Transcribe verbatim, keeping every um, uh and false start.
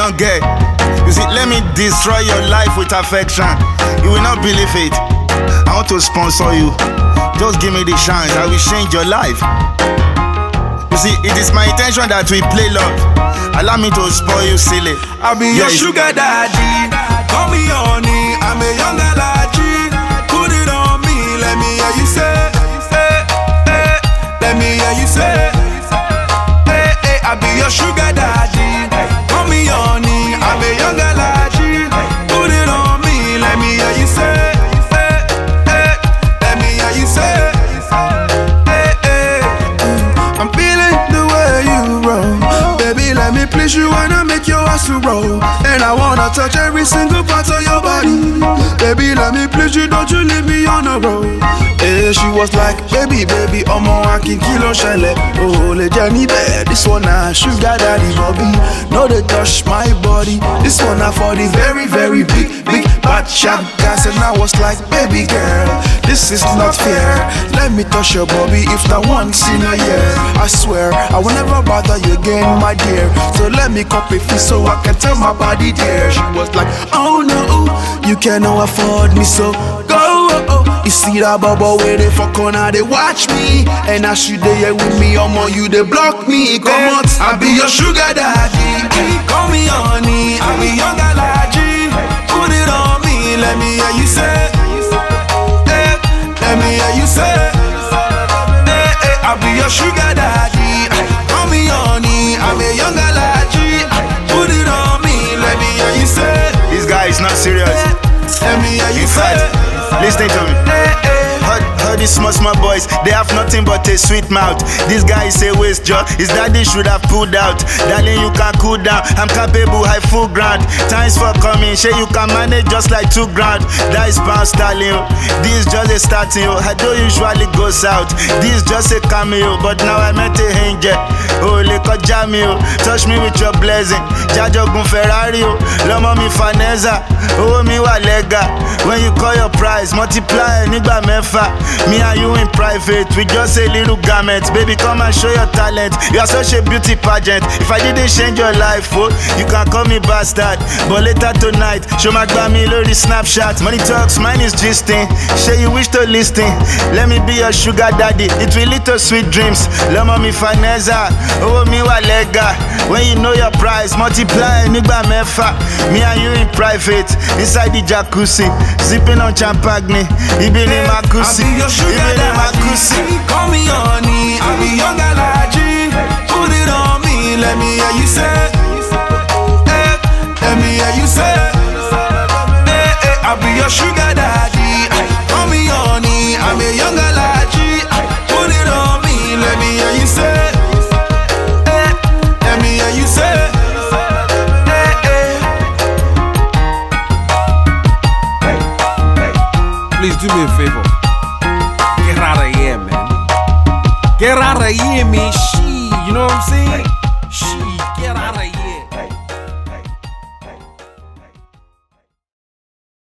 young girl. You see, let me destroy your life with affection. You will not believe it. I want to sponsor you. Just give me the chance. I will change your life. You see, it is my intention that we play love. Allow me to spoil you silly. I'll be your sugar daddy. Call me honey. I'm a young allergy. Put it on me. Let me hear you say. Hey, hey. Let me hear you say. Hey, hey. I'll be your sugar daddy. Call me honey. I'm a young allergy. Put it on me. Let me hear you say. Hey, hey. Let me hear you say. Hey, hey. I'm feeling the way you roll. Baby, let me please you. Wanna make your ass to roll. And I wanna touch every single part of your body. Baby, let me please you. Don't you leave me on the road. Hey, she was like, baby, baby, omo akin kilo shele. Oh, le Jenny bed. This one a sugar daddy Bobby. No, they touch my body. This one a for the very, very big, big bad shot gas. And I was like, baby girl, this is not fair. Let me touch your body if not once in a year. I swear, I will never bother you again, my dear. So let me copy free so I can tell my body dear. She was like, oh no, you cannot afford me, so go. Oh, oh. You see that bubble where they fuck on, how they watch me. And I should they here with me, I'm on you, they block me. Come on, I'll be your sugar daddy. Call me honey, I'll be young allergy. Put it on me, let me hear you say. Hey, let me hear you say. Hey, hey, I'll be your sugar daddy. Call me honey, I'm a young allergy. Put it on me, let me hear you say. This guy is not serious. Let me hear you In say. fact, listen to me. Heard, heard these small, small boys, they have nothing but a sweet mouth. This guy is a waste job, his daddy should have pulled out. Darling, you can cool down, I'm capable, high full ground. Thanks for coming, sure you can manage just like two grand. That is pound sterling, this is just a starting. I don't usually go south, this is just a cameo. But now I met a angel, oh, le jamio. Touch me with your blessing, Jajo gun Ferrari, Lomo mi Faneza, oh mi wa lega. When you call your price, multiply, nigga mefa. Me and you in private, we just a little garment. Baby, come and show your talent. You are such a beauty pageant. If I didn't change your life, oh, you can call me bastard. But later tonight, show my grammy lori snapshot. Money talks, mine is gisting. Say you wish to listen. Let me be your sugar daddy. It will lead to sweet dreams. Lomo mi Faneza, oh mi wa lega. When you know your price, multiply, nigga mefa. Me and you in private, inside the jacuzzi, sipping on champagne. Ibini makusi. I'll be your sugar daddy. Call me honey, I'll be young allergy. Put it on me, let me hear you say. Hey, let me hear you say. Hey, hey, I'll be your sugar daddy. Call me honey, I'm a young allergy. Put it on me, let me hear you say. Hey, let me hear you say. Hey, hey. Please do me a favor. Get out of here, man. Get out of here, man. She, you know what I'm saying? She.